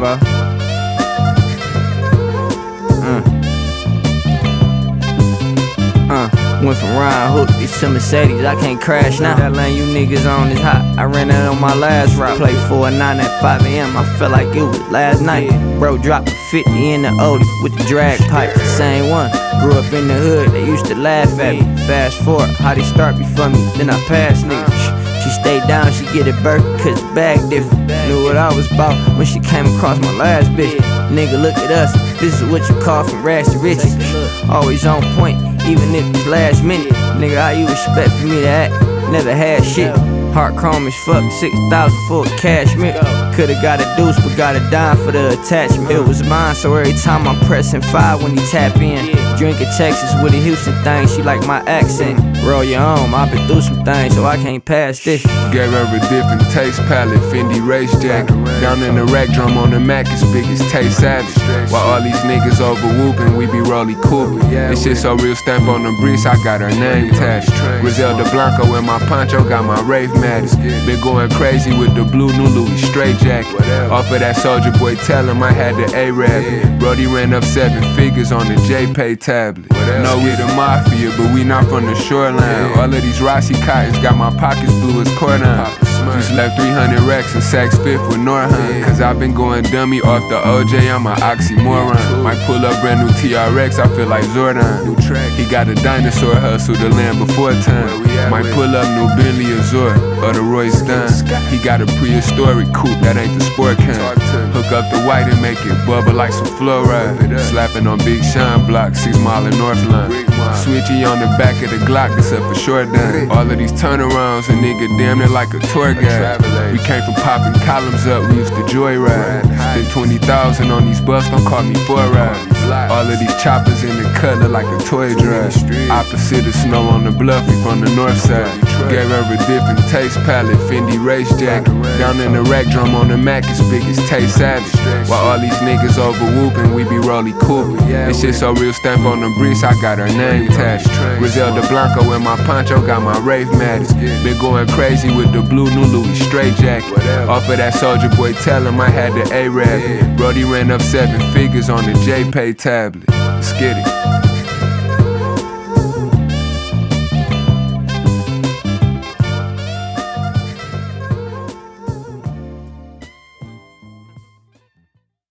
bro. Went from Ryan Hook to Mercedes, I can't crash now. That lane you niggas on is hot, I ran that on my last route. Played 4-9 at 5 AM, I felt like it was last night. Bro dropped a 50 in the Odie with the drag pipe, the same one. Grew up in the hood, they used to laugh at me. Fast forward, how they start before me, then I pass niggas. She stayed down, she get it burnt, cause the bag different. Knew what I was about when she came across my last bitch. Nigga, look at us, this is what you call from rags to riches. Always on point, even if it's last minute. Nigga, how you expect for me to act? Never had shit. Heart chrome as fuck, 6,000 for a cash mint. Coulda got a deuce, but got a dime for the attachment. It was mine, so every time I'm pressing 5 when he tap in. Drinking Texas with a Houston thing, she like my accent. Roll your own, I've been through some things, so I can't pass this. Gave her a different taste palette, Fendi race jacket. Down in the rack drum on the Mac, as big as Tay Savage. While all these niggas over whooping, we be rolly cooping. This shit so real, stamp on the bricks, I got her name tagged. Griselda Blanco and my poncho, got my rave matters. Been going crazy with the blue new Louis straight jacket. Off of that Soldier Boy, tell him I had the A-Rap. Brody ran up 7 figures on the J-Pay tablet. Know we the mafia, but we not from the shoreline. All of these Rossi cottons got my pockets blue as cordon. Just left 300 racks in Saks Fifth with Norhan. Cause I been going dummy off the OJ, I'm an oxymoron. Might pull up brand new TRX, I feel like Zordon. He got a dinosaur hustle, the land before time. Might pull up new Bentley Azure or the Roy Stein. He got a prehistoric coupe, that ain't the sport kind. Hook up the white and make it bubble like some fluoride. Slapping on Big Shine Block, 6 Mile and Northline. Switchy on the back of the Glock, this up for short down. All of these turnarounds, a nigga damn near like a tour guide. We came from popping columns up, we used to joyride. Spent 20,000 on these bucks, don't call me for a ride. All of these choppers in the cut look like a toy drive. Opposite of snow on the bluff, we from the north side. Gave her a different taste palette, Fendi race jacket. Down in the rack drum on the Mac, as big as Tay Savage. While all these niggas over whooping, we be rolly cooping. This shit so real, stamp on the bricks, I got her name tagged. Griselda Blanco and my poncho, got my rave matters. Been going crazy with the blue new Louis straight jacket. Off of that Soldier Boy, tell him I had the A-Rap. Brody ran up 7 figures on the J-Pay tablet. Let's get it.